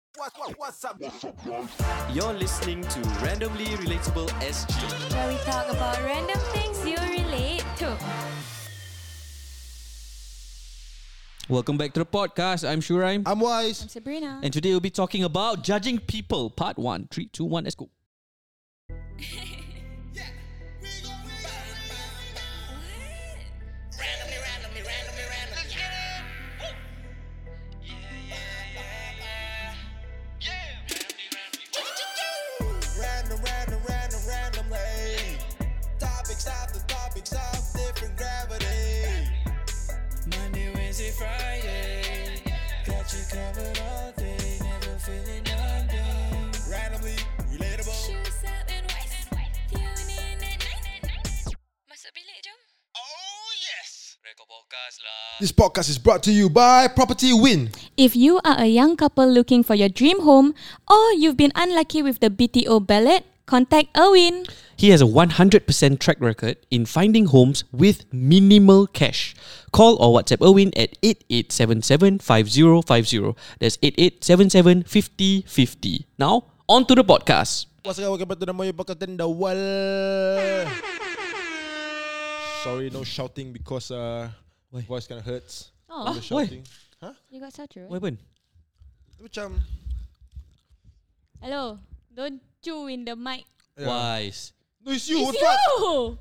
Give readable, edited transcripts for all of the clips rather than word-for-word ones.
What's up? You're listening to Randomly Relatable SG. Where we talk about random things you relate to. Welcome back to the podcast. I'm Shuraim. I'm Wise. I'm Sabrina. And today we'll be talking about judging people. Part 1. 3, 2, 1, let's go. Randomly. Topics after topics of different gravity. Monday, Wednesday, Friday. Got you covered all day. Never feeling Monday. Randomly relatable. Shoes up and wise. Tune in at night. Masuk bilik jom. Oh yes. Rekod podcast lah. This podcast is brought to you by Property Win. If you are a young couple looking for your dream home or you've been unlucky with the BTO ballot, contact Erwin. He has a 100% track record in finding homes with minimal cash. Call or WhatsApp Erwin at 8877-5050. That's 8877-5050. Now, on to the podcast. What's up? Welcome back to the Moyo Podcast in the world. Sorry, no shouting because Why? voice kind of hurts. Oh, The shouting. Huh? you got such a What happened? Macam Hello, don't chew in the mic. Wise. No, it's you. It's What? you!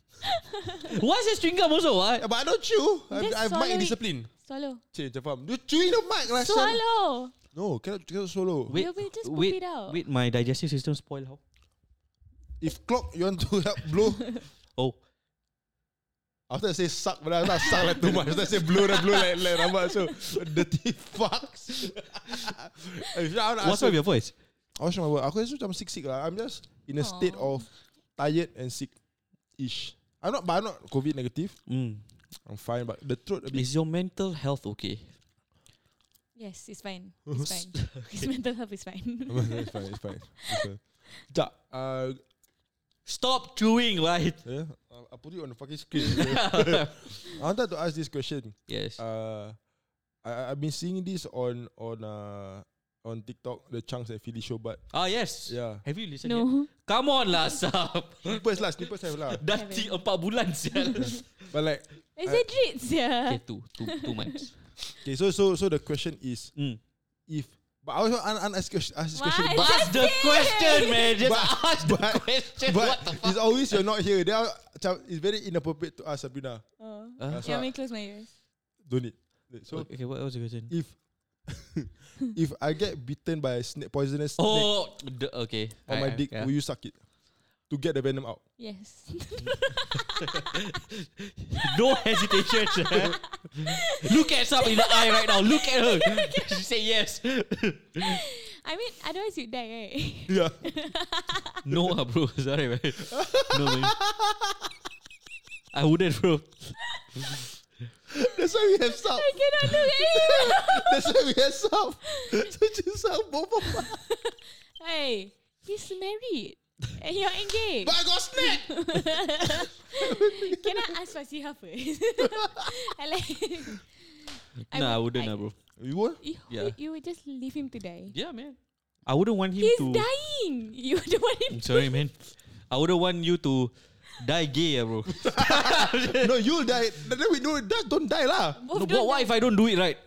Why is it chewing gum also? What? But I don't chew. Just I have swallow mic it. discipline. Swallow. Cik, macam faham. You chewing the mic lah. Syam. Swallow! No, cannot swallow. You will just poop it out. Wait, my digestive system spoil how? If clock, you want to help blow. Oh, After I say suck, but I not suck like too much. After I say blow like rabat. So, dirty fucks. what's up with your voice? I was my work. Aku rasa macam sick lah. I'm just in a state of tired and sick-ish. I'm not COVID negative. I'm fine, but the throat a bit. Is your mental health okay? Yes, it's fine. It's fine. His mental health is fine. It's fine. Ja, Stop chewing, right? yeah, I put it on the fucking screen. I wanted to ask this question. Yes. I've been seeing this on TikTok, the Chunks and Philly show, but Yes. yeah. Have you listened yet? No. Come on lah, Sab. Snippers have lah. Dah 4 bulan sial. But like, Is it treats? Yeah. Okay, two months. okay, so the question is, if, but I also ask this question, Why? but Ask the question, man. Just ask the but- question. but What the fuck? it's always you're not here. It's very inappropriate to ask Sabrina. Oh. So Let me close my ears. don't need. So Okay, what was the question? if if I get bitten by a poisonous snake Oh, okay. on my dick, Yeah. will you suck it to get the venom out? Yes. No hesitation. Look at Sab in the eye right now. Look at her. She say yes. I mean, otherwise you die, right? Yeah. No, bro. Sorry, man. No, man. I wouldn't, bro. That's why we have sub. I cannot look at you. That's why we have sub. So just sub both of us. Hey, he's married. And you're engaged. But I got snake. Can I ask Fasiha first? I like. Nah, I wouldn't, bro. You won't? Yeah. You would just leave him to die. Yeah, man. I wouldn't want him He's to. dying. You don't want him. I'm sorry, man. I wouldn't want you to die gay, bro. No, you'll die. Then we know that don't die lah. Both No, don't what die. if I don't do it right?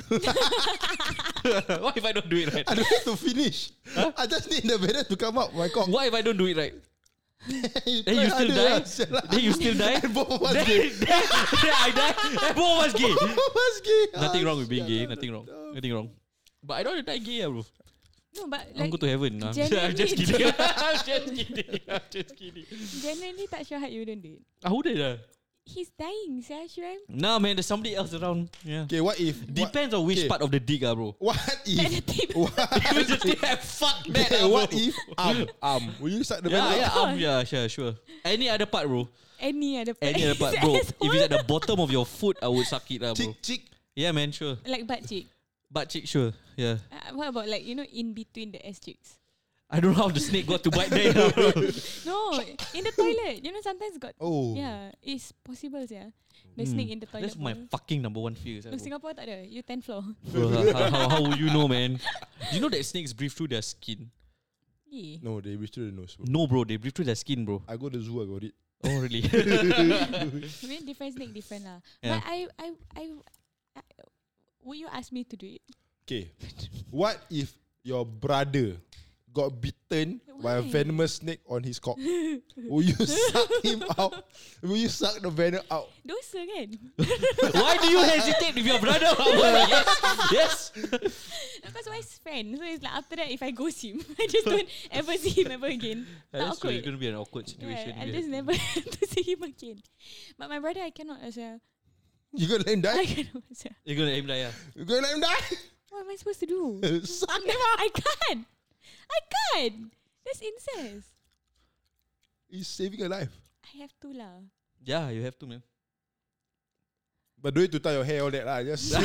What if I don't do it right? I don't need to finish. I just need the venom to come out my cock. What if I don't do it right? Then you Try still harder die? lah, sia lah. Then you still die? And both of us Then, gay. then I die? And both of us gay? Both of us gay. Nothing wrong with being gay. sia lah. Nothing wrong. Nothing wrong. But I don't want to die gay, bro. No, but I want like to go to heaven. I'm genuinely- just kidding. I'm just kidding. I'm just kidding. genuinely tak sure how you don't do it. I wouldn't. He's dying, Sia Shuraim. Nah, man. There's somebody else around. Yeah. Okay, what if? Depends on which okay. part of the dick, bro. What Like the if? tip. If it's a dick, fuck that. Okay, bro. what if? Will you suck the venom? Yeah, sure. Any other part, bro. Any other part. Any other part, bro. If it's at the bottom of your foot, I would suck it, bro. Chick. Yeah, man, sure. Like butt cheek. Butt cheek, sure. Yeah. What about like, in between the ass cheeks? I don't know how the snake got to bite there. No, in the toilet. You know, sometimes got. Oh. Yeah, it's possible, yeah. The snake in the toilet. That's my bowl. fucking number one fear. No, Singapore tak ada. You 10th floor. Bro, how would you know, man? You know that snakes breathe through their skin? Yeah. No, they breathe through the nose, bro. No, bro, they breathe through their skin, bro. I go to the zoo, I got it. Oh, really? I mean, different snake, different lah. Yeah. But I, would you ask me to do it? Okay. What if your brother got bitten by a Why? venomous snake on his cock? Will you suck him out? Will you suck the venom out? Dosa kan? Why do you hesitate with your brother? Yes. Because wife's friend. So it's like after that, if I ghost him, I just don't ever see him ever again. That's true. It's Awkward. going to be an awkward situation. Yeah, I just never to see him again. But my brother, I cannot as well. You gonna let him I die? cannot as well. You're going to aim that, yeah. You gonna let him die? What am I supposed to do? Suck him out. I can't. I can't. That's incest. He's saving a life. I have to lah. Yeah, you have to, man. But don't need to tie your hair all that lah. Just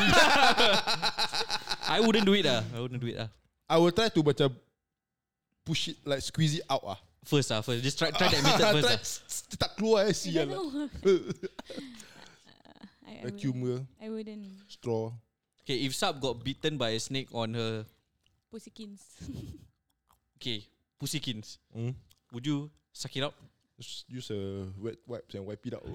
I wouldn't do it, I wouldn't do it, I will try to macam push it, like squeeze it out ah. First. Just try that method first. Tak keluar I sial don't lah. know. Vacuum ke, I wouldn't. straw. Okay, if Sab got bitten by a snake on her, Pussykins. okay, pussykins, Hmm? would you suck it out? Just use a wet wipes and wipe it out.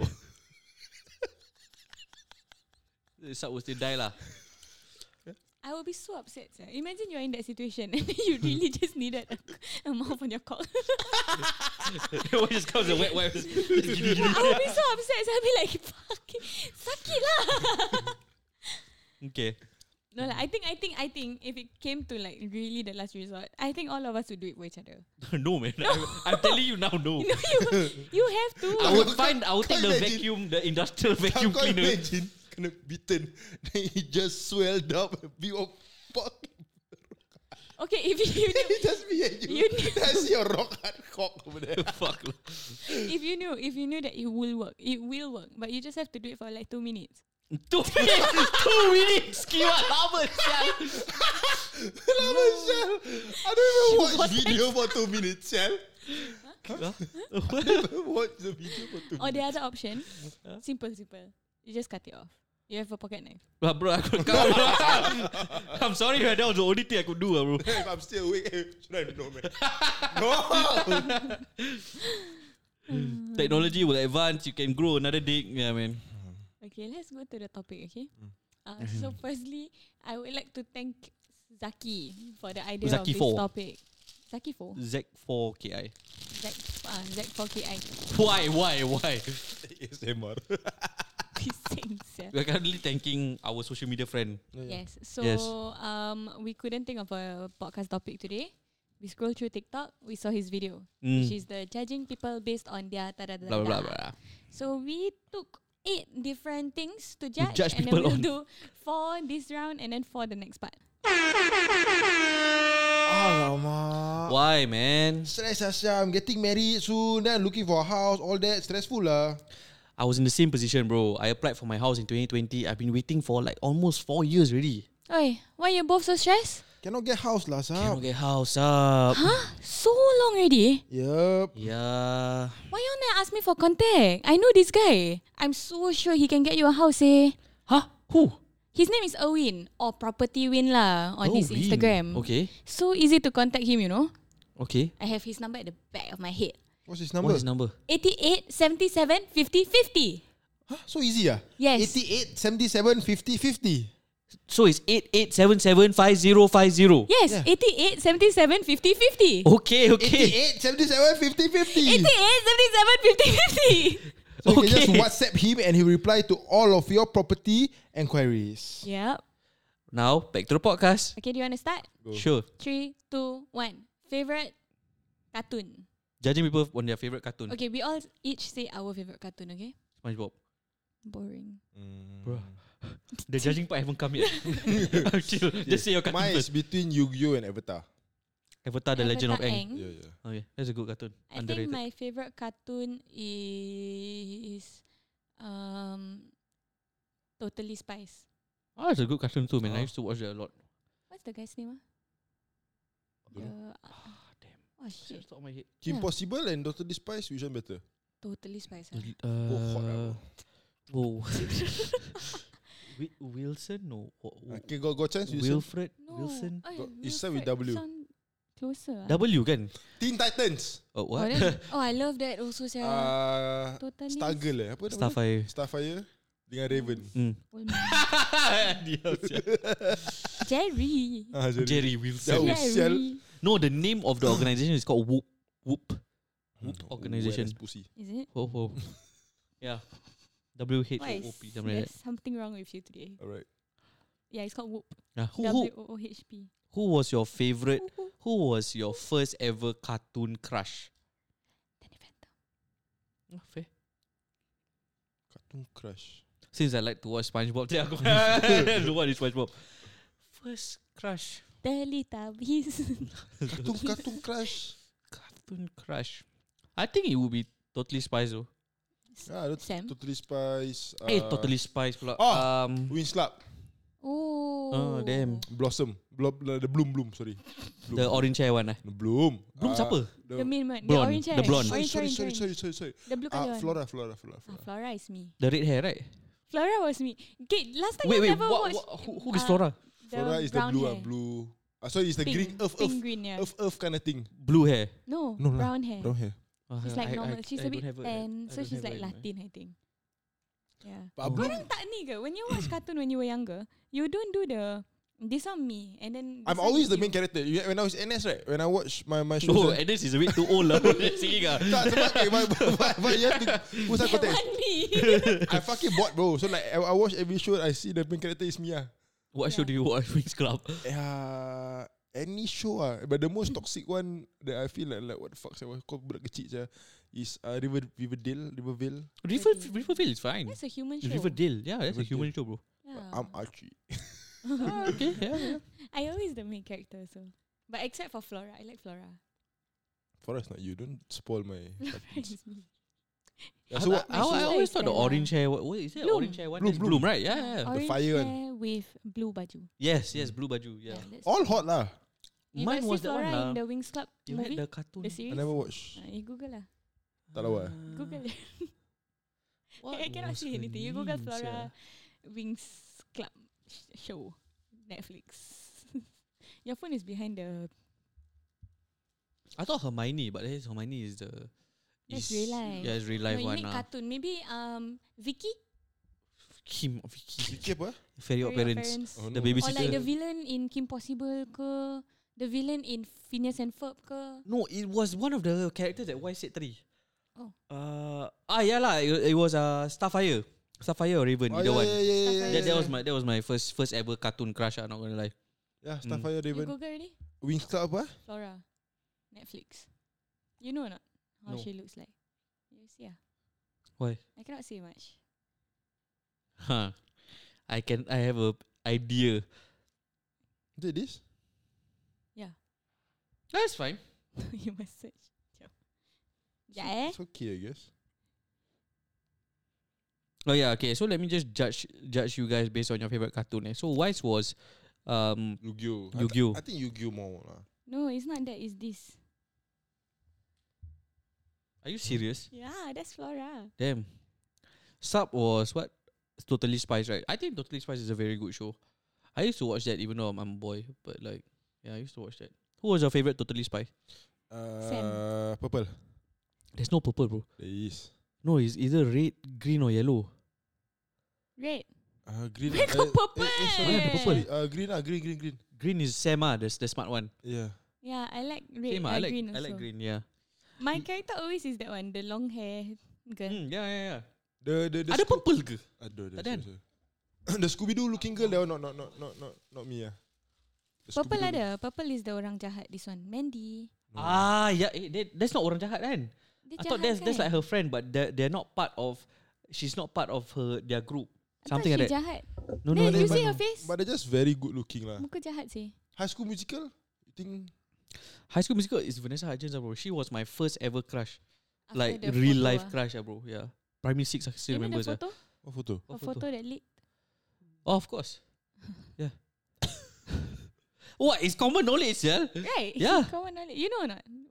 Sab will still die lah. I will be so upset, sir. Imagine you're in that situation and you really just needed a mouth on your cock. What just comes a wet wipe? I will be so upset. So I'll be like, fuck it. Suck it lah. Okay. No, like, I think if it came to like really the last resort, I think all of us would do it for each other. No, man. I'm telling you now, no. No, you have to. I would take the imagine. vacuum, the industrial vacuum Kau cleaner. imagine kena bitten, then he just swelled up a bit of fuck. Okay, if you Then knew, it just me and You you. knew. That's your rock hard cock over there. Fuck. if you knew that it will work, but you just have to do it for like 2 minutes. 2 minutes. 2 minutes. Kiwat lama sial. Lama sial. I don't even watch video for 2 minutes, sial. I don't even watch the video for 2 minutes. Or the other option, simple. You just cut it off. You have a pocket knife. Bro, I'm sorry, man. That was the only thing I could do, bro. If I'm still awake, should I know, man? No! Technology will advance. You can grow another dick. Yeah, man. Okay, let's go to the topic, okay? So firstly, I would like to thank Zaki for the idea Zaki of this 4. topic. Zaki 4? Z4KI. Z4KI. Why? ASMR. Thanks, yeah. We're currently thanking our social media friend. Yes. So Yes. we couldn't think of a podcast topic today. We scrolled through TikTok, we saw his video, Mm. which is the judging people based on their ta-da-da-da. Blah, blah, blah, blah. So we took 8 different things to judge, judge and then people we'll on. do 4 this round and then 4 the next part. Alamak. Why, man? Stress Asya, I'm getting married soon, then I'm looking for a house, all that, stressful lah. I was in the same position, bro. I applied for my house in 2020. I've been waiting for like almost 4 years already. Oi, why you both so stressed? Cannot get house lah, Cannot Sab. get house up. Huh? So long already? Yup. Yeah. Why you never ask me for contact? I know this guy. I'm so sure he can get you a house, eh? Huh? Who? His name is Erwin or Property Win lah on his Win. Instagram. Okay. So easy to contact him, you know. Okay. I have his number at the back of my head. What's his number? What's his number? 88 77 50 50. Huh? So easy ah? Yes. 88, 77, 50, 50. So it's 88775050. Yes, Yeah. 88 77 50 50. Okay, okay. 88, 77, 50, 50. 88 77 50 50. So you can Okay. just WhatsApp him and he'll reply to all of your property enquiries. Yep. Now, back to the podcast. Okay, do you want to start? Sure. 3, 2, 1. Favorite cartoon. Judging people on their favorite cartoon. Okay, we all each say our favorite cartoon, okay? SpongeBob. Boring. Bro. The judging part haven't come yet. I'm chill. Just say your cartoon Mine is first. between Yu-Gi-Oh and Avatar. Avatar, The Legend of Avatar Aang. Yeah. Okay, that's a good cartoon. I Underrated. think my favorite cartoon is Totally Spies. Oh, it's a good cartoon too, man. I Oh. used to watch that a lot. What's the guy's name? Don't The, Ah, damn. Oh shit. Top of my head. Kim Yeah. Possible and Dr. Spice, which one better? Totally spice. Both hot lah. Oh. Wilson? No. Okay, got chance. Wilfred? No. Wilson? It start with W. Sound closer. W kan? Teen Titans. Oh, Oh, what? I love that also. Totally. Stargirl apa nama Starfire. dia? Starfire dengan Raven. Old man. Diam, sial. Jerry. Jerry Wilson. Jauh. Sial. No, the name of the organization is called Whoop. Whoop. Whoop Oh, organization. wet as pussy. Is it? Oh, oh. Yeah. Why WHOOP. is Something like there's that. something wrong with you today? Alright. Yeah, it's called Whoop. Yeah. WOOHP. Who was your favorite? Who was your first ever cartoon crush? Danny Phantom. Fair. Cartoon Crush. Since I like to watch SpongeBob, aku what is SpongeBob? First crush. Teletubbies. Cartoon Crush. Cartoon crush. I think it would be Totally Spies though. That's Sam. Totally Spice. Totally Spies pula. Oh. Winslap. Oh. Damn. Blossom. The Bloom. Sorry. Bloom. The orange hair one. The Bloom. Bloom siapa? The main one. The Blonde. orange hair. The blonde. Sorry. The blue color one. Flora. Flora is me. The red hair, right? Flora was me. Okay, last time Wait, you wait. never watched. Who is Flora? Flora is the brown blue. hair. Blue. Sorry, it's the Pink. green. Earth Green, yeah. kind of thing. Blue hair. No, No lah. brown hair. Brown hair. She's like normal. She's a don't bit have tan, I so don't she's have like it in my- Latin, I think. Yeah. But Bloom. Korang tak ni ke? When you watch cartoon when you were younger, you don't do the this on me and then. I'm this always one the you. main character. When I was NS, right? When I watch my shows. No, and this is a bit too old lah. Singing ah. Tak, sebab but you have to put some That context. one me. I fucking bought, bro. So like I watch every show, I see the main character is me. What show do you watch? Wings Club. Any show but the most toxic one that I feel like what the fuck saya kau budak kecil je is Riverdale. Riverville is fine. That's a human show. Riverdale, yeah, that's a Riverdale. human show, bro. Yeah. I'm Archie. Okay, yeah. I always the main character, so. But except for Flora, I like Flora. For us, not you. Don't spoil my. Flora is me. Yeah, so what? I always thought the Stella. orange hair. What is it? Bloom. Orange hair one. Bloom, That's Bloom. Bloom, right? Yeah. Orange fire one. hair with blue baju. Yes, blue baju. Yeah. that's All hot lah. You Mine got was see that one Flora in lah. the Wings Club You movie? had the cartoon. The I series? never watch. You Google lah. Tak tahu lah. Google. What I cannot was see her anything. You Google name, Flora sia? Wings Club show. Netflix. Your phone is behind the. I thought Hermione, but Hermione is the. That's real life. Yeah, it's real No, life you one. need cartoon. Maybe Vicky. Vicky. Vicky apa? Fairy Odd Fairy Odd Parents. Oh, The no. baby Or like the sister. villain in Kim Possible ke. The villain in Phineas and Ferb ke. No, it was one of the characters that Y said 3. Oh. Yeah lah. It was Starfire or Raven. Oh, Either one. yeah. That was my first ever cartoon crush. I'm not gonna lie. Yeah, Starfire You Raven. Google already? Wings Club apa? Flora. Netflix. You know or not? How No. she looks like. You see ah. Why? I cannot say much. Huh. I have a idea. Is it this? That's fine. You must search. Yeah. It's okay, I guess. Oh yeah, okay. So let me just judge you guys based on your favorite cartoon. So Wise was Yu-Gi-Oh. Yu-Gi-Oh. I think Yu-Gi-Oh more lah. No, it's not that. It's this. Are you serious? Yeah, that's Flora. Damn. Sub was what? Totally Spies, right? I think Totally Spies is a very good show. I used to watch that even though I'm a boy, but like, yeah, I used to watch that. Who was your favorite Totally Spies? Purple. There's no purple, bro. There is. No, it's either red, green, or yellow. Red. Green. Where got purple? Sorry, Where purple? Green. Green is Sam, the smart one. Yeah. Yeah, I like red. Same, I like green I also. like green. Yeah. My character always is that one, the long hair girl. Yeah. The Ada purple ke? Ada. Tak ada kan? The Scooby-Doo looking girl, that one not me. The Purple Scooby-Doo. ada. Purple is the orang jahat. This one, Mandy. No. Yeah. That's not orang jahat kan? Dia I thought jahat that's kan? like her friend, but they're not part of. She's not part of their group. I thought Something like she that. jahat. No, Then no. you but- see her face? But they're just very good looking lah. Muka jahat sih. High School Musical? You think? High School Musical is Vanessa Hudgens, bro. She was my first ever crush, After like the real photo life ah. crush, bro. Yeah, primary 6. I still You know remember. the photo? What photo? A photo that leaked. Oh, of course. Yeah. What is common knowledge, yeah? Right. Yeah. Kawan knowledge. You know or not?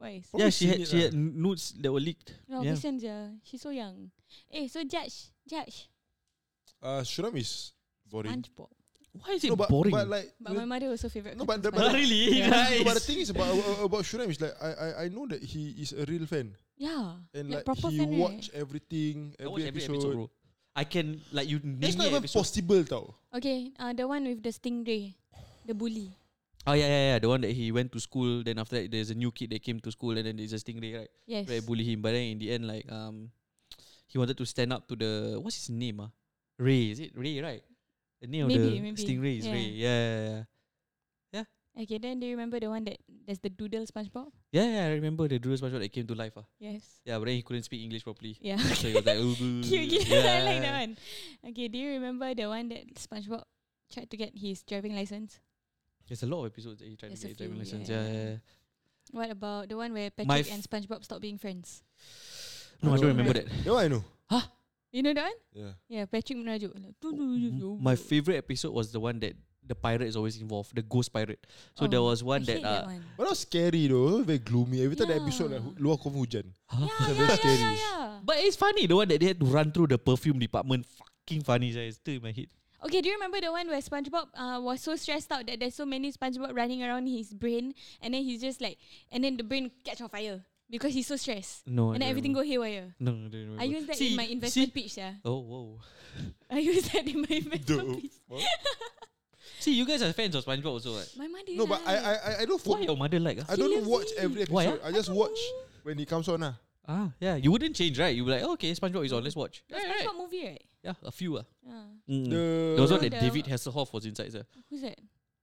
Why? Yeah, Probably seen she it had nudes that were leaked. No, Yeah. kesian je. She's so young. So Judge. Shuram is boring. SpongeBob. Why is it No, but boring? like But my mother also favorite. No, but cartoon the- But SpongeBob. really, Yeah. guys. No, but the thing is about Shuram is like I know that he is a real fan Yeah. and like proper he fan, watch everything, I watch every every episode. episode, bro. I can like you That's name not me even episode. possible, tau. Okay, the one with the stingray, the bully. Oh yeah, the one that he went to school. Then after that, there's a new kid that came to school, and then there's a stingray, right? Yes. Right, bully him. But then in the end, like he wanted to stand up to the what's his name? Ray. Is it Ray? Right? The name of Maybe. the stingray is Yeah. Ray. Yeah. Okay, then do you remember the one that there's the doodle SpongeBob? Yeah, I remember the Doodle SpongeBob that came to life. Yes. Yeah, but then he couldn't speak English properly. Yeah. So he was like, Cute, cute. yeah. I like that one. Okay, do you remember the one that SpongeBob tried to get his driving license? There's a lot of episodes that he tried There's to a get driving few, license. yeah. Yeah. What about the one where My Patrick and SpongeBob stopped being friends? No, I don't remember Right. that. That one I know. You know that one? Yeah. Yeah, Patrick merajuk. Like, My favorite episode was the one that the pirate is always involved, the ghost pirate. So there was one I that hate that one. But that was scary though. It was very gloomy. Every time the Yeah. episode like luar confirm hujan. huh? Yeah, very scary. yeah. But it's funny the one that they had to run through the perfume department. Fucking funny, it's still in my head. Okay, do you remember the one where SpongeBob was so stressed out that there's so many SpongeBob running around his brain, and then he's just like, and then the brain catch on fire because he's so stressed, No, and then everything go haywire. No, I don't remember. I use that in my investment pitch, yeah. Oh, whoa. I use that in my investment pitch. See, you guys are fans of SpongeBob also, right? My mother. No, but I don't Why follow. your mother like? I She don't loves watch it. every episode. Why, I just watch when it comes on. Yeah. You wouldn't change, right? You be like, oh, okay, SpongeBob is on. Let's watch. That's Right, right. SpongeBob movie, right? Yeah, a few. Yeah. There was one that The- David Hasselhoff was inside, sir. Who's that?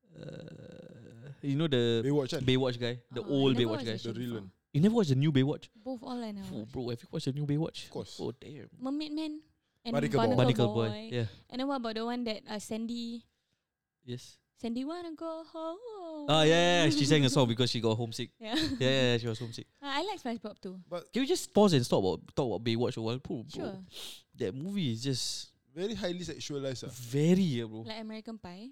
You know the Baywatch kan? Baywatch guy, the I old never Baywatch watched guy. that show The real before. one. You never watched the new Baywatch? Both all I know. Oh, bro, have you watched the new Baywatch? Of course. Oh, damn. Mermaid Man and Barnacle Boy. Barnacle Boy. Yeah. And then what about the one that Sandy Yes. wanna go home? Oh, yeah. She sang a song because she got homesick. Yeah. Yeah, she was homesick. I like SpongeBob too. Can we just pause and talk about Baywatch a while? Bro, Sure. that movie is just Very highly sexualized. very, bro. Like American Pie.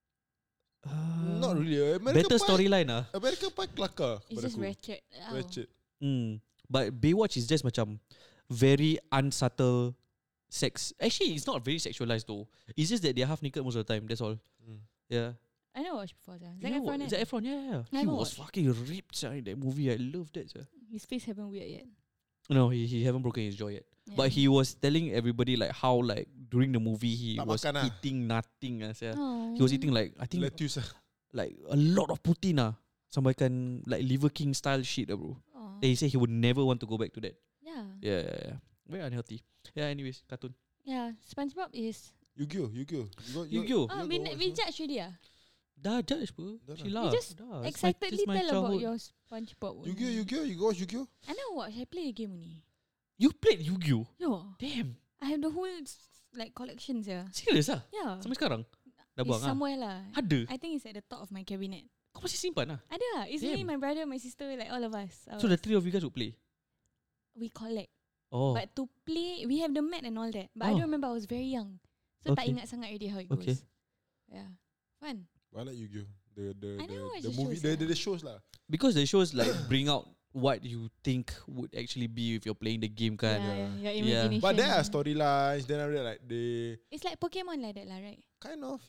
Not really. Better storyline, American Pie kelakar. It's pada just aku. ratchet. Oh. Ratchet. But Baywatch is just macam very unsubtle sex. Actually, it's not very sexualized though. It's just that they're half naked most of the time. That's all. Mm. Yeah. I never watched before. Zac You know Efron. what? Zac Efron, yeah. He Never was watched. fucking ripped in that movie. I love that. Sir. His face haven't weird yet. No, he haven't broken his jaw yet. Yeah. But he was telling everybody like how like during the movie he Tak was makan lah. eating nothing. Yeah. Oh. He was eating like I think Lettuce. like a lot of protein. Sampaikan like Liver King style shit, bro. Oh. Then he said he would never want to go back to that. Yeah. Yeah. Very unhealthy. Yeah, anyways, cartoon. Yeah. SpongeBob is. Yu-Gi-Oh. Yu-Gi-Oh. We judge already. Dah judge bro. Dah She lah. laugh. just Dah. It's my- Excitedly it's my tell about childhood. your SpongeBob. only. Yu-Gi-Oh. You go watch Yu-Gi-Oh? I never watch. I play the game only. You played Yu-Gi-Oh? Yo. Damn. I have the whole like collections. Yeah. Serius ah? Yeah. Sampai sekarang? Dah It's buang ah? somewhere lah. Ada? I think it's at the top of my cabinet. Kau masih simpan ah? Ada lah. It's me, Damn. my brother, my sister, like all of us. So the three of you guys would play? We collect. Oh. But to play, we have the mat and all that. But I Oh. don't remember. I was very young, so tak Okay. ingat sangat already how it Okay. goes. Yeah, fun. I like Yu-Gi-Oh. I never watch The the movie, shows, the shows lah. Because the shows like bring out what you think would actually be if you're playing the game kan. Yeah, your Yeah. imagination. But there are yeah. storylines. Then after that, like they It's like Pokemon like that lah, right? kind of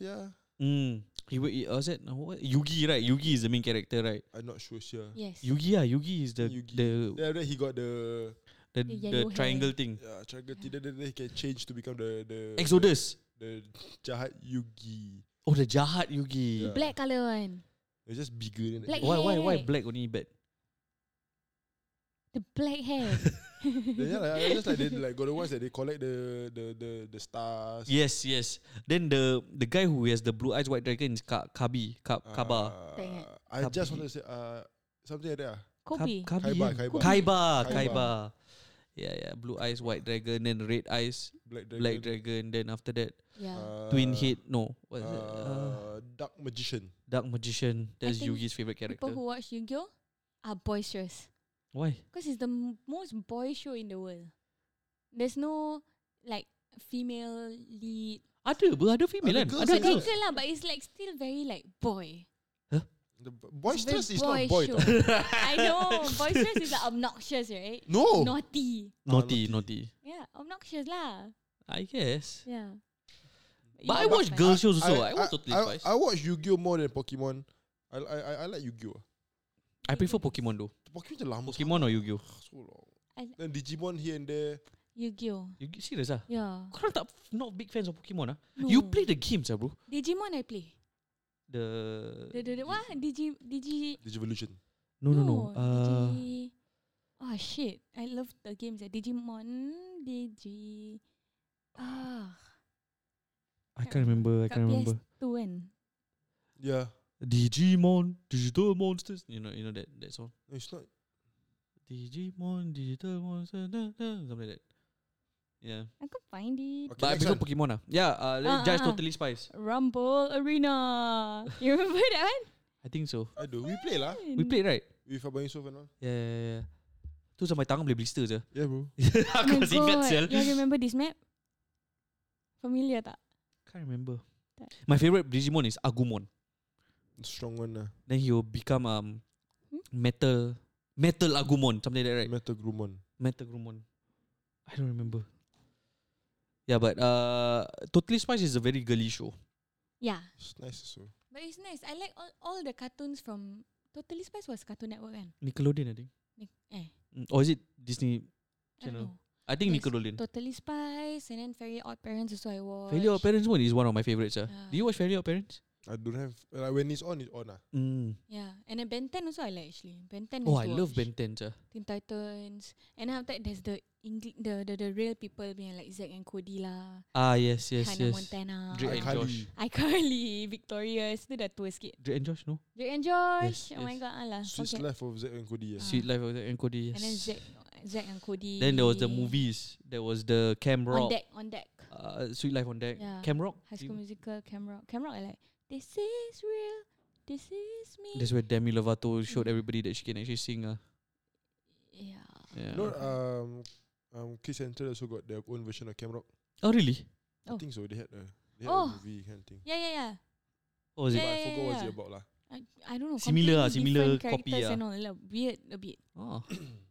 He was it what? Yugi, right? Yugi is the main character, right? I'm not sure. Yes. Yugi is the Yugi. the Then after that, he got the the, The the yellow triangle thing. triangle. Then he can change to become the Exodus. The jahat Yugi. Oh, the Jahat Yugi. Yeah. Black color one. It's just bigger than Black that. Why hair. black only bad? The black hair. Yeah, like, just like they like got the ones that they collect the stars. Yes. Then the guy who has the blue eyes white dragon is Kaba. Tak ingat. I just Kabi. want to say something like that. Kobe. Kaiba. Yeah. Blue eyes, white dragon, then red eyes, black dragon. Then after that, Yeah. twin head. No, what is it? Dark Magician. Dark magician. That's think Yugi's favorite character. People who watch Yu-Gi-Oh are boisterous. Why? Because it's the most boy show in the world. There's no like female lead. Ada female Ada kan? girls Ada Ada girls. girls. girl lah, but it's like still very like boy. The It's boisterous very is not boy. show. I know. Boisterous is like obnoxious, right? No. Naughty. Naughty. Yeah, obnoxious lah. I guess. Yeah. But I Yeah, watch but- girl shows also. I watch Totally I, Spies. I watch Yu-Gi-Oh more than Pokemon. I like Yu-Gi-Oh. I prefer Pokemon though. Pokemon je lama. Pokemon or Yu-Gi-Oh? So long. I- Then Digimon here and there. Yu-Gi-Oh. You serious ah? Yeah. Korang tak not big fans of Pokemon ah? No. You play the games ah bro? Digimon I play. The What? Digivolution. no. Digi. Oh shit! I love the games. Digimon, Digi. I can't remember. kat PS2 kan. Yeah. Digimon, Digital Monsters. You know that song. No, it's not. Digimon, Digital Monsters, something like that. Yeah. I could find it. Okay, But I next prefer one. Pokemon ah. Yeah. Let's judge ah. Totally Spies. Rumble Arena. You remember that one? I think so. I do. We play lah. We played right? With Abang Yusof and all. Yeah. Tu sampai tangan boleh blister je. Yeah, bro. Oh Aku my masih ingat God. sel. You remember this map? Familiar tak? Can't remember. Tak. My favorite Digimon is Agumon. Strong one lah. Then he will become metal Agumon, something like that, right? Metal Grumon. Metal Agumon. I don't remember. Yeah, but Totally Spies is a very girly show. Yeah. It's nice so. But it's nice. I like all the cartoons from Totally Spies was Cartoon Network kan? Nickelodeon, I think. Eh, Or is it Disney I don't Channel? know. I think Yes. Nickelodeon. Totally Spies and then Fairy Odd Parents also I watch. Fairly Odd Parents one is one of my favorites. Yeah. Do you watch Fairly Odd Parents? I don't have. Like when it's on lah. Yeah, and then Ben 10 also I like actually. Ben 10. Oh, nice I to love watch. Ben 10. Teen Titans, and then after that there's the the real people being like Zack and Cody lah, Yes. Hannah Montana, Drake and iCarly. Josh. iCarly, Victorious, tu dah tua sikit. Drake and Josh, no? Drake and Josh, Yes, oh my yes. god, alah. Sweet Okay. Life of Zack and Cody. Yeah. Sweet Life of Zack and Cody. Yes. And then Zack and Cody. Then there was the movies. There was the Cam Rock. On deck. Sweet Life on Deck. Yeah. Cam Rock. High School Musical, Cam Rock. Cam Rock, I like. This is real. This is me. That's where Demi Lovato showed everybody that she can actually sing. Yeah. Yeah. No, Kids Central also got their own version of Cam Rock. Oh really? Oh. I think so. They had a Oh. movie kind of thing. Yeah. What was Yeah, it? But I forgot what's yeah. it about lah. I don't know. Similar completely different copy characters ah. and all. Like, weird a bit. Oh.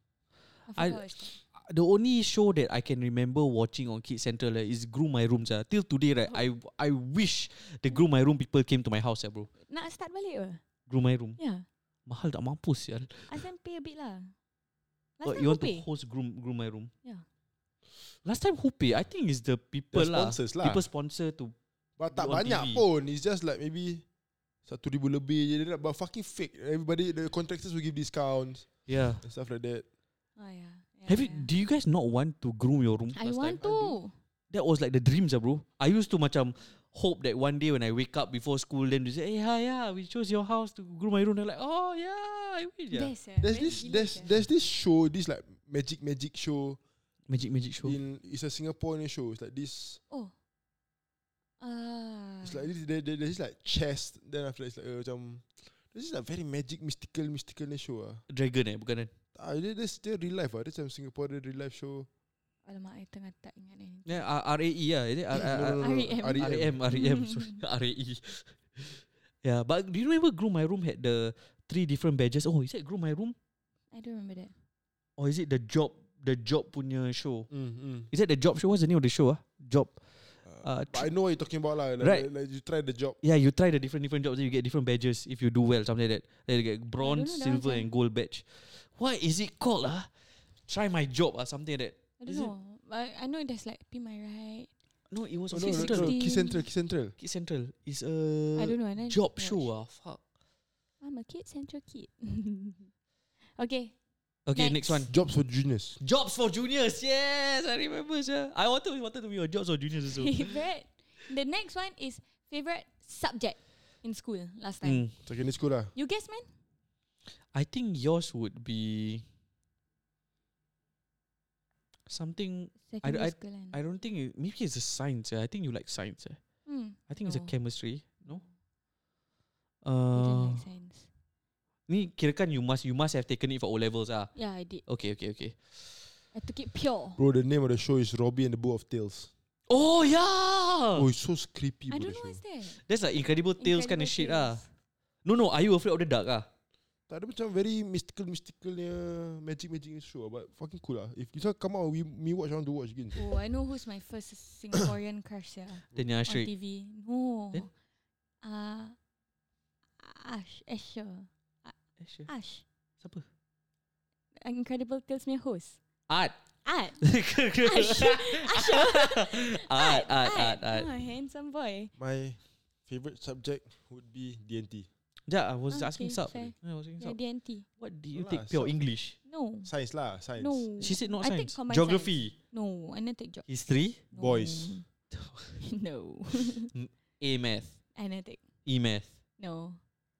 I I- forgot what's that. The only show that I can remember watching on Kids Central is Groom My Room. Till today, right? I wish the Groom My Room people came to my house, bro. Nak start balik ke? Groom My Room. Yeah. Mahal tak mampus, sial. Ask them pay a bit lah. Last Oh, time you who want pay? to host Groom My Room? Yeah. Last time who pay? I think it's the people The lah. sponsors lah. People sponsor to. But tak on banyak TV. pun. It's just like maybe 1,000 lebih je. But fucking fake. Everybody, the contractors will give discounts Yeah. and stuff like that. Oh yeah. Have you? Do you guys not want to groom your room? I last want time? to. That was like the dreams, bro. I used to macam hope that one day when I wake up before school, then they say, "Hey, hi, yeah, we chose your house to groom my room." They're like, "Oh yeah, I wish." Yeah. Best. There's this show, this like magic show. Magic show. It's a Singaporean show. It's like this. Oh. It's like this. There's this like chest. Then after that, it's like macam. This is like very mystical show. Dragon bukan kan? That's still real life. That's a Singaporean real life show. Alamak, I tengah tak ingat ni. Yeah, RAE lah. Is it? REM. REM. Sorry, RAE. Yeah, but do you remember Groom My Room had the 3 different badges? Oh, is that Groom My Room? I don't remember that. Or is it the job punya show? Mm. Is that the job show? What's the name of the show? Job. But I know what you're talking about lah. Right. Like you try the job. Yeah, you try the different jobs, then you get different badges if you do well, something like that. Then you get bronze, know that silver, one, and gold badge. What is it called? Try my job or something like that. I don't Is it? know. I know there's like Be My Right. No, it was Oh, on no, Kids no, Central. no, Kids Central. Kids Central. It's a I don't know. I never job watch. show. Fuck. I'm a Kid Central kid. Okay. Okay, next one. Jobs for juniors. Jobs for juniors. Yes, I remember, sir. I wanted to be on jobs for juniors also. Favorite. The next one is favorite subject in school last time. Secondary school lah. You guess, man? I think yours would be something. Secondary school kan? I don't think maybe it's a science. I think you like science. I think it's a No. chemistry. No. I didn't like science. Ni kirakan you must have taken it for O levels ah. Yeah, I did. Okay. I took it pure. Bro, the name of the show is Robbie and the Book of Tales. Oh yeah. Oh, it's so creepy. I bro, don't the know show. what's that. That's like Incredible Tales kind Incredible of shit Tales. No. Are you afraid of the dark? Ah, Tak ada macam very mysticalnya magic show, but fucking cool lah. If this one come out, me watch, I want to watch again. Oh, I know who's my first Singaporean crush then on Ashrik. TV. No. Then? Asher. Sure. Ash. Siapa? Incredible Tales punya host. Art. Art. Art. Oh, handsome boy. My favorite subject would be DNT. Yeah, I was asking Okay, Sub. fair. I was asking Yeah, Sub. DNT. What do you No take? lah, Pure Sub. English. No. Science lah, science. No. She said not I take science. combined Geography. No, I didn't take geography. History. No. Boys. No. A math. I didn't take. E math. No.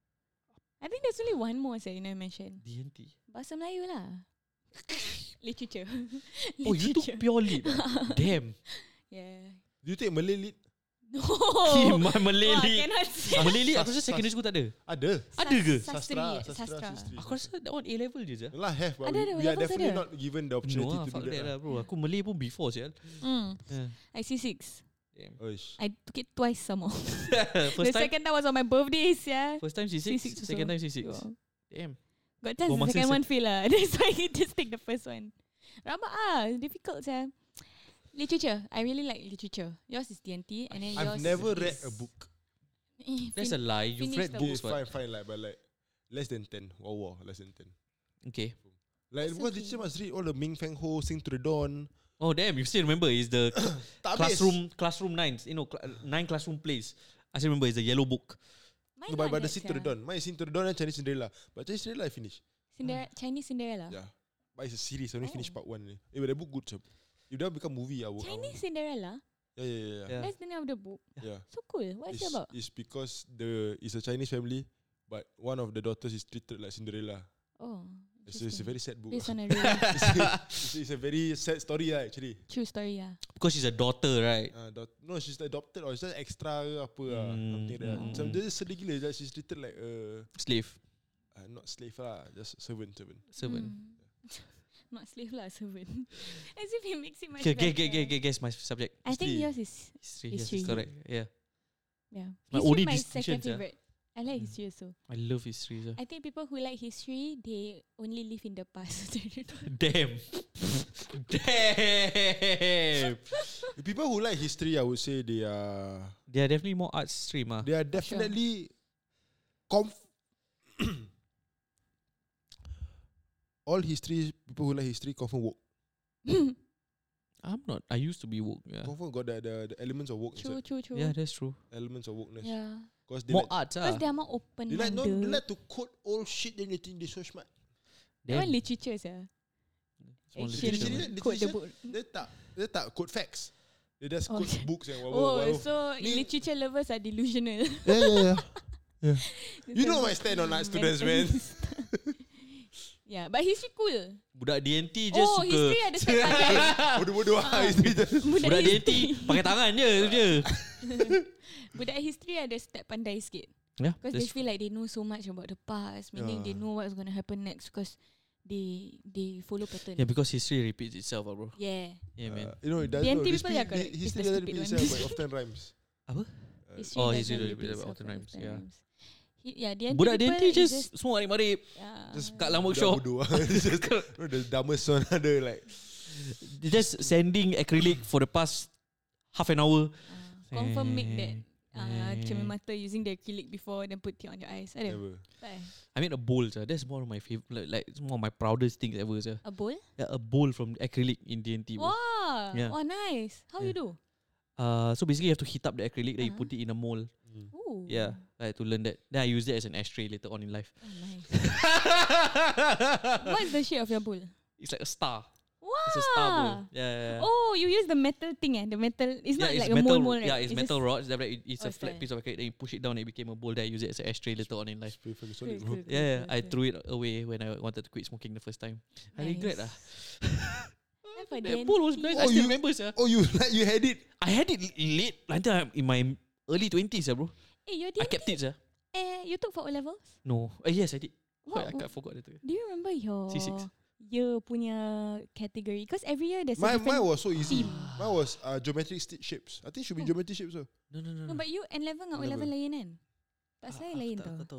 I think there's only one more you never mentioned. DNT. Bahasa Melayu lah. Literature. Oh, you took pure lit. Damn. Yeah. Do you take Malay lit? No. My Malay Wah, lit. cannot say. Malay lit aku rasa secondary school tak ada. Ada. Ada ke? Sastra. Aku rasa that one A level je. Lah have, but Ada, we are levels definitely ada. not given the opportunity No, to fuck do that that. lah bro. Aku Malay pun before sial. Yeah. I see 6. Damn. Oish. I took it twice some more. First The time. second time was on my birthday, yeah. First time C6. C6 Second also. time C6. Oh. Damn. Got chance Oh, the masa second se- one fail lah. That's why you just take the first one. Rabak difficult yeah. Literature. I really like literature. Yours is DNT and then yours I've never is read a book. That's a lie. You've finish read the books, Okay, what? fine, like, but like less than 10. Wow, less than 10. Okay. Like, That's because okay. teacher must read all the Ming Feng Ho, Sing to the Dawn. Oh damn, you still remember? It's the Tak habis. classroom 9. You know, 9 classroom plays. I still remember. It's the yellow book. Mine No, not but the that, Sing to the sia. Dawn. Mine is Sing to the Dawn and Chinese Cinderella. But Chinese Cinderella I finished. Chinese Cinderella. Yeah. But it's a series. I only Oh. finished part 1. But the book good. Chap. If that become movie, I will. Chinese Cinderella? Yeah. Yeah. That's the name of the book. Yeah. So cool. What's it about? It's because it's a Chinese family, but one of the daughters is treated like Cinderella. Oh. It's a very sad book. Based on a real It's a very sad story actually. true story, yeah. Because she's a daughter, right? No, she's adopted or it's just extra ke apa lah. Something like that. Macam dia sedih gila that she's treated like a Slave. not slave lah, just servant. Servant. Not slave lah, servant. As if it makes it much Okay, better. guess my subject. I think History. yours is History. Yes, History. correct. Yeah. yeah. My History only my distinction, second sia. favorite. I like history also. I love history. Sir. I think people who like history, they only live in the past. Damn. Damn. The people who like history, I would say they are Definitely more arts stream. they are definitely all history people who like history confirm woke. I'm not. I used to be woke. Yeah. Confirm got the elements of woke inside. True. Yeah, that's true. Elements of wokeness. Yeah. Because they More like, arts. Because they are more open they like minded. they like to quote old shit then they think they're so smart. That one literature, yeah. Small Action. literature, Literature. man. Quote the book. They tak quote facts. They just Oh, quote yeah. books and Oh, whatever. so Ni- literature lovers are delusional. Yeah. You know my stand on art students, man. Yeah, but history cool. Budak DNT je Oh, suka. history ada step pandai. Bodoh-bodoh lah. History je. Budak DNT pakai tangan je tu je. Budak history ada step pandai sikit. Yeah, Because they that's feel like they know so much about the past, meaning they Yeah. know what's gonna happen next. Because they follow pattern. yeah, because history repeats itself, bro. Yeah. Yeah, man. You know, it does. DNT No, people are correct. It's history the doesn't stupid repeat one. itself, but often rhymes. Apa? History Oh, doesn't history repeat repeat itself, often rhymes, yeah. Yeah, DNT Budak people DNT is just semua marip-marip. yeah. Just Kat dalam Budak workshop. bodoh. Just, you know, the dumbest one ada like They just sending acrylic for the past half an hour. Confirm make that cermin mata using the acrylic before then put it on your eyes. Ada? never. Tak eh? I made a bowl, sir. That's one of my favorite, like it's one of my proudest things ever, sir. A bowl? Yeah, a bowl from acrylic in DNT. bro. Wow. Yeah. Oh, nice. How you do? So basically you have to heat up the acrylic, then you put it in a mold. Ooh. Yeah, I had to learn that. Then I use it as an ashtray later on in life. Oh, nice. What's the shape of your bowl? It's like a star. Wow. It's a star bowl. Yeah. Oh, you use the metal thing The metal. It's not yeah, like it's a metal. mold, right? Yeah, it's metal just- rods. Then it's a Oh, flat fair. piece of acrylic. Then you push it down, and it became a bowl. Then I use it as an ashtray later on in life. Pretty fucking Cool, solid, cool, bro. cool, Yeah, cool, I cool. threw it away when I wanted to quit smoking the first time. I regret lah. Yeah, for That DNT. bowl was nice. I Oh, still you- remember, sir. Oh, you had it. I had it late until I'm in my early 20s, bro. Eh, your I DNT. kept it, sir. You took for O levels? No. Yes, I did. What? I forgot that. Do you remember your C6. year punya category? Because every year there's a Mine different. was so easy. theme. Mine was geometric shapes. I think should be geometric shapes. So. No. No, but you N11 dengan O11 lain kan? Tak salah lain tau. Tak tahu.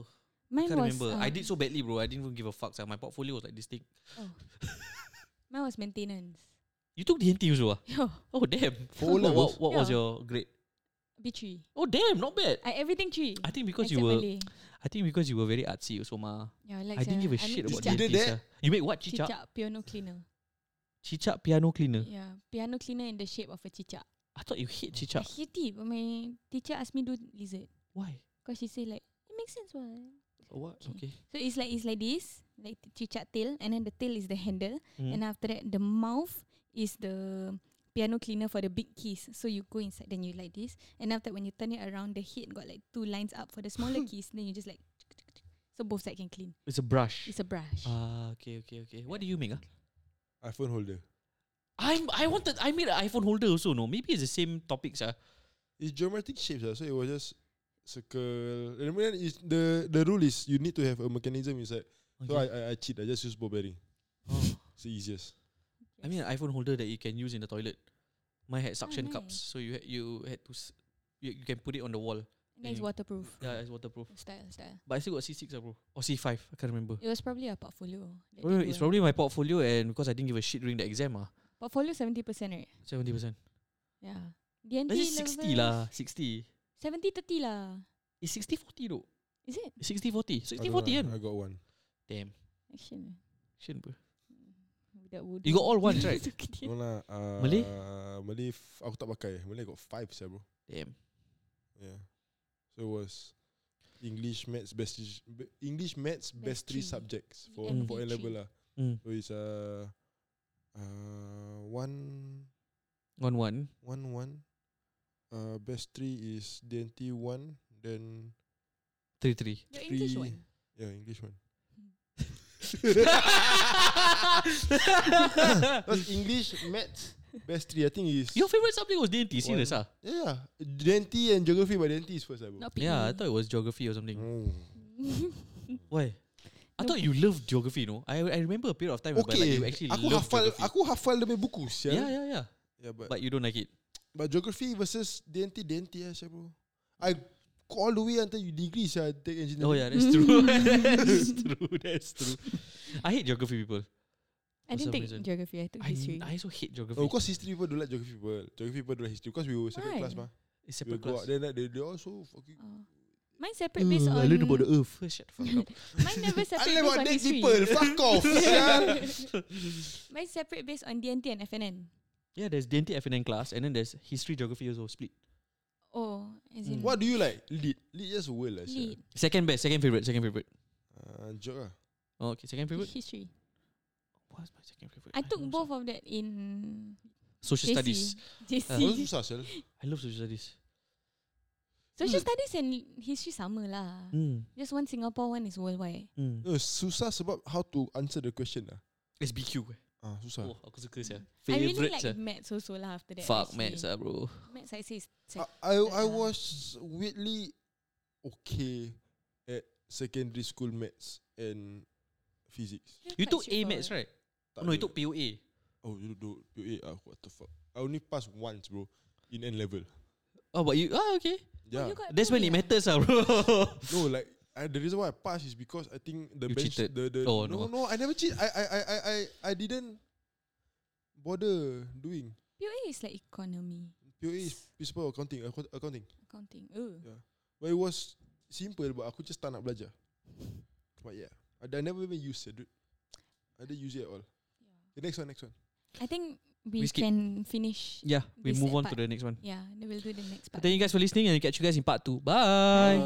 Mine Can't was. remember. I did so badly, bro. I didn't even give a fuck. So my portfolio was like this thing. Mine was maintenance. You took DNT also, ah? Yo, Oh damn. For O-levels? What was Yeah. your grade? B3. Oh damn, not bad. Everything 3. I think because except you were, Malay. I think because you were very artsy also, ma. Yeah, like I didn't give a I shit make about You cicak. did DNT. that? You make what? Cicak? Cicak piano cleaner. Cicak piano cleaner. Yeah, piano cleaner in the shape of a cicak. I thought you hate I cicak. hate it, but my teacher asked me do lizard. Why? Cause she say like it makes sense, what? What? Okay. So it's like this, like cicak tail, and then the tail is the handle, Mm. and after that the mouth is the piano cleaner for the big keys. So you go inside, then you like this, and after when you turn it around, the head got like 2 lines up for the smaller keys. Then you just like, so both sides can clean. It's a brush. It's a brush. Okay. What do you make? iPhone holder. I made an iPhone holder also, no? Maybe it's the same topics, It's geometric shapes, so it was just circle. And then the rule is you need to have a mechanism inside. So I cheat. I just use ball bearing. It's the easiest. I mean an iPhone holder that you can use in the toilet. Mine had suction nice. cups, so you had to you can put it on the wall. And then it's waterproof. Yeah, it's waterproof. Style. But I still got C6, bro. Or C5, I can't remember. It was probably a portfolio. that Probably, they it's do, probably my portfolio, and because I didn't give a shit during the exam, portfolio 70%, right? 70%. Yeah. DNT That's just 60 lah, 60. 70-30 lah. It's 60-40 though. Is it? 60-40. I don't 60-40 know, kan? I got one. Damn. Action. Shit, bro. Without wudu. You got all ones, right? No lah. Malay? Malay aku tak pakai. Malay got 5 bro. Damn. Yeah. So it was English, maths, best 3 three. subjects for MB3. A level lah. Mm. So it's 1 1-1. 1. Best 3 is DNT 1, then 3-3. Your English 3 one. Yeah, English one. Because English, maths, best 3 I think is Your favorite subject was DNT, serious ah? yeah, DNT and geography, but DNT is first bro. Not PE. Yeah, I thought it was geography or something. Oh. Why? I thought you loved geography, no? I remember a period of time whereby like, you actually loved geography. Aku hafal demi buku sial. Yeah. Yeah, But you don't like it. but geography versus DNT sial bro. I go all the way until you degree sial take engineering. Oh yeah, that's true. That's true. I hate geography people. I For didn't some take reason. geography. I took history. I also hate geography. Oh, because history people don't like geography people. Geography people don't like history because we were separate Why? class mah. It's We separate go class. out then like, they also fucking Oh. Mine separate based on. I learned about the earth. Shut the fuck up. Mine never I separate learn based about on dead history. people. Fuck off. sial. Mine separate based on DNT and FNN. Yeah, there's DNT FNN class, and then there's history geography also split. Oh, as in What do you like? Lead just well lah. lead Second best, second favorite. Joke lah. Oh, okay, second favorite. history. What's my second favorite? I took don't know, both of that in social JC. studies. JC. What susah sial? I love social studies. Social studies and history sama lah. Just one Singapore, one is worldwide. No, susah sebab how to answer the question lah. SBQ. Susah. Oh, aku suka sia. I really Favorite like sia. maths also lah after that. Fuck actually. maths bro. Maths I say is I was weirdly okay at secondary school maths and physics. You took A maths, right? Tak No, you ada. took POA. Oh, you do POA. What the fuck? I only passed once, bro, in N level. Oh, but you okay. Yeah. you got That's when it POA? matters, bro. No, like the reason why I passed is because I think the You bench. cheated. The Oh, no. no, I never cheat. I didn't bother doing. POA is like economy, POA is principal accounting. Accounting. accounting. Oh, But it was simple, but aku just tak nak belajar. But yeah, I never even used it, dude. I didn't use it at all. The next one. I think we We skip. can finish. Yeah, we This move on part. to the next one. Yeah, then we'll do the next part. Thank you guys for listening, and catch you guys in part 2. Bye.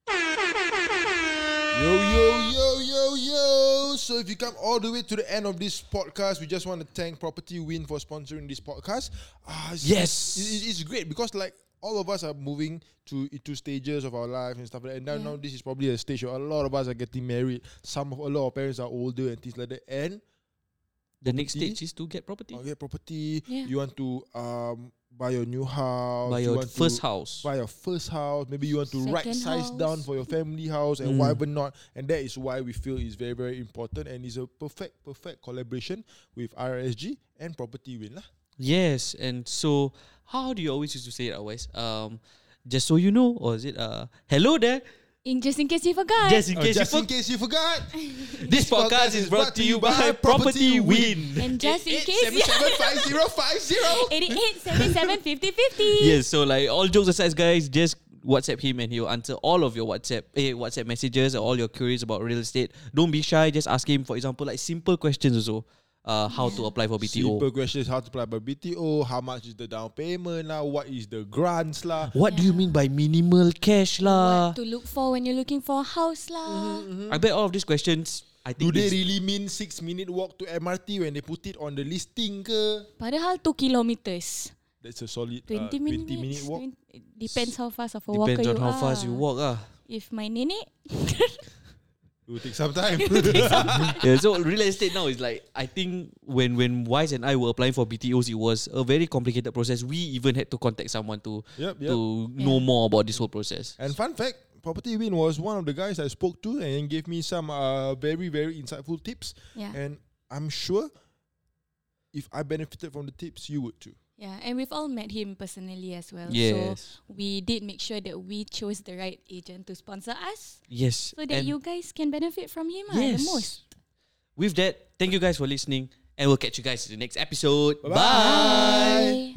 Yo. So if you come all the way to the end of this podcast, we just want to thank Property Win for sponsoring this podcast. Yes. It's great because like all of us are moving into stages of our life and stuff like that. And now this is probably a stage where a lot of us are getting married. A lot of parents are older and things like that. And The next property. stage is to get property. get property. Yeah. You want to buy your new house. Buy you your want first to house. buy your first house. Maybe you want to right Second size down house. for your family house and Mm. whatever not. And that is why we feel it's very, very important and it's a perfect collaboration with RSG and Property Win lah. Yes, and so how do you always used to say it always? Just so you know, or is it hello there? Just in case you forgot. Just in case Just you in case you forgot. This podcast is brought to you by Property Win. And just in case you 88775050. 88775050. Yes, so like all jokes aside, guys, just WhatsApp him and he'll answer all of your WhatsApp messages or all your queries about real estate. Don't be shy. Just ask him, for example, like simple questions also. How to apply for BTO. Simple questions: how to apply for BTO? How much is the down payment lah? What is the grants lah? What do you mean by minimal cash lah? What to look for when you're looking for a house lah. I bet all of these questions, I Do think they it's- really mean 6-minute walk to MRT when they put it on the listing ke? Padahal 2 kilometers. That's a solid 20 minute walk. It depends how fast of a walker depends you on are. how fast you walk If my nenek, It will take some time. Yeah, so real estate now is like, I think when Wise and I were applying for BTOs, it was a very complicated process. We even had to contact someone to Yep. know more about this whole process. And fun fact, Property Win was one of the guys I spoke to and gave me some very, very insightful tips. yeah. And I'm sure if I benefited from the tips, you would too. Yeah, and we've all met him personally as well. Yes. So we did make sure that we chose the right agent to sponsor us Yes. so that and you guys can benefit from him yes. the most. With that, thank you guys for listening, and we'll catch you guys in the next episode. Bye-bye. Bye.